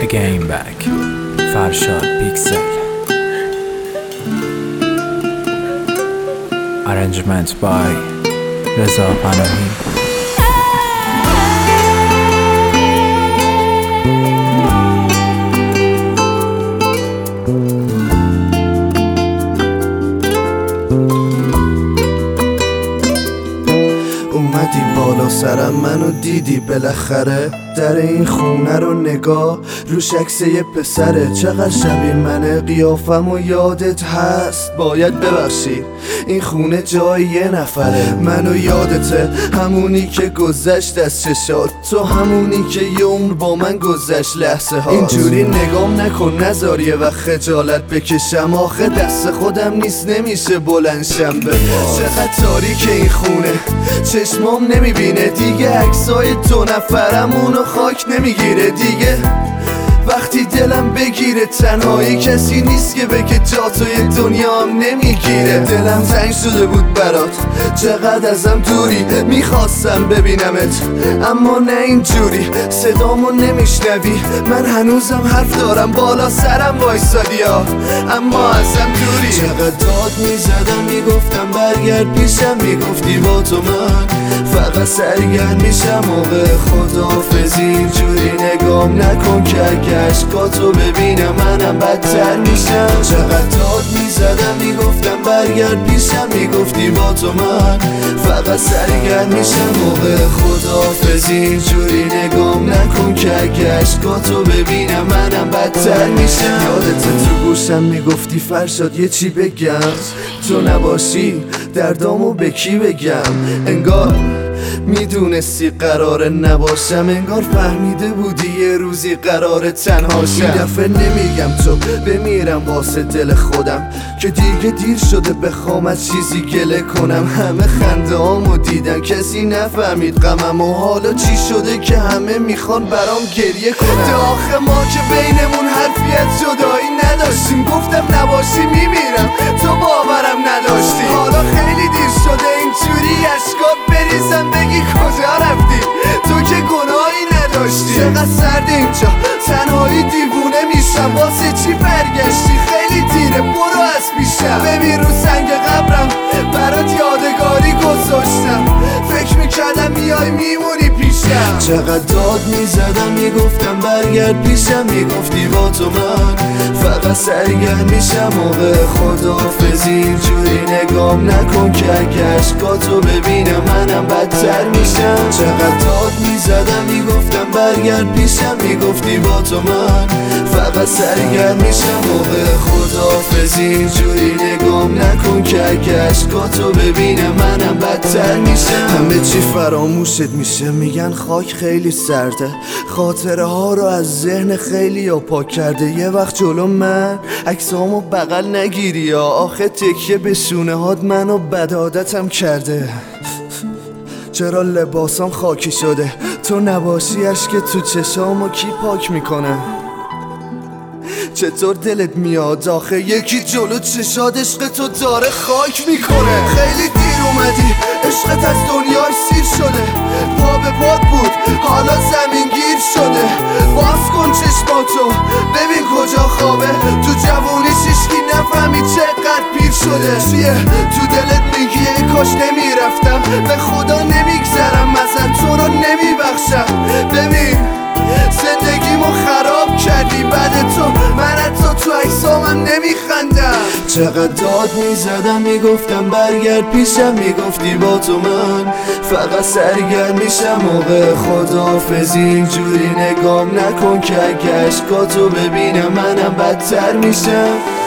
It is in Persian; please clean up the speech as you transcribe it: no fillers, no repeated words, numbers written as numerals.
Again back فرشاد پیکسل Arrangement by رضا پناهی. اومدی بالا سرم منو دیدی بالاخره، در این خونه رو نگاه روش عکس یه پسره، چقدر شبیه منه قیافم و یادت هست. باید ببخشی این خونه جای یه نفره، منو یادته همونی که گذشت از چشات، تو همونی که یه عمر با من گذشت لحظه ها. اینجوری نگام نکن نذار یه وقت خجالت بکشم، آخه دست خودم نیست نمیشه بلند شم. چقدر تاریک این خونه چشمام نمیبینه دیگه، عکسای دو نفرمونو خاک نمیگیره دیگه. وقتی دلم بگیره تنهایی کسی نیست که بگه جا توی دنیا هم نمیگیره. دلم تنگ شده بود برات، چقدر ازم دوری، میخواستم ببینمت اما نه اینجوری. صدامو نمیشنوی من هنوزم حرف دارم، بالا سرم وایسادی ها اما ازم دوری. چقدر داد میزدم میگفتم برگرد پیشم، میگفتی با تو من فقط سرگرم میشم. موقع خداحافظی اینجوری نگام نکن که اگه عشقاتو ببینم منم بدتر میشم. چقدر داد میزدم میگفتم برگرد پیشم، میگفتی با تو من فقط سرگرم میشم. موقع خداحافظی اینجوری نگام نکن که اگه عشقاتو ببینم منم بدتر میشم. یادت تو گوشم میگفتی فرشاد یه چی بگم، تو نباشی دردامو به کی بگم. انگار میدونستی قراره نباشم، انگار فهمیده بودی یه روزی قراره تنها شم. این دفعه نمیگم تو بمیرم واسه دل خودم، که دیگه دیر شده بخوام از چیزی گله کنم. همه خنده هامو دیدن کسی نفهمید غمم، و حالا چی شده که همه میخوان برام گریه کنن. آخه ما که بینمون حرفی از جدایی نداشتیم، گفتم نباشی میمیرم تو باورم نداشتی. حالا خیلی دیر شده اینجوری اشکات بریزم بگی کجا رفتی، تو که گناهی نداشتی. چقدر سرد اینجا تنهایی دیوونه میشم، واسه چی برگشتی خیلی دیره برو از پیشم. ببین رو سنگ قبرم برات یادگاری گذاشتم، فکر میکردم میای میمونی پیشم. چقدر داد میزدم میگفتم برگرد پیشم، میگفتی با تو من فقط سرگرم میشم. موقع خداحافظی اینجوری نگام نکن که اگه عشقاتو ببینم منم بدتر میشم. چقدر داد میزدم میگفتم برگرد پیشم، میگفتی با تو من فقط سرگرم میشم. موقع خداحافظی اینجوری نگام نکن که اگه عشقاتو ببینم منم بدتر میشم. همه چی فراموشت میشه، میگن خاک خیلی سرده، خاطره ها رو از ذهن خیلی ها پاک کرده. یه وقت جلو من عکسامو بغل نگیری یا آخه تکیه به شونه هات منو بد عادتم کرده. چرا لباسام خاکی شده، تو نباشی اشک تو چشامو کی پاک میکنه. چطور دلت میاد آخه یکی جلو چشاد عشق تو داره خاک میکنه. خیلی دیر اومدی عشقت از دنیاش سیر شده، پا به پات بود حالا زمین گیر شده. باز کن چشماتو ببین کجا خوابه، تو جوونیش هیچکی نفهمید چقدر پیر شده. چیه تو دلت میگی ای کاش نمیرفتم، به خدا نمیگذرم ازت تو رو نمیبخشم. ببین زندگیمو خراب کردی بعد تو، من حتی تو عکسامم نمیخندم. چقدر داد میزدم میگفتم برگرد پیشم، میگفتی با تو من فقط سرگرم میشم. موقع خداحافظی اینجوری نگام نکن که اگه عشقاتو ببینم منم بدتر میشم.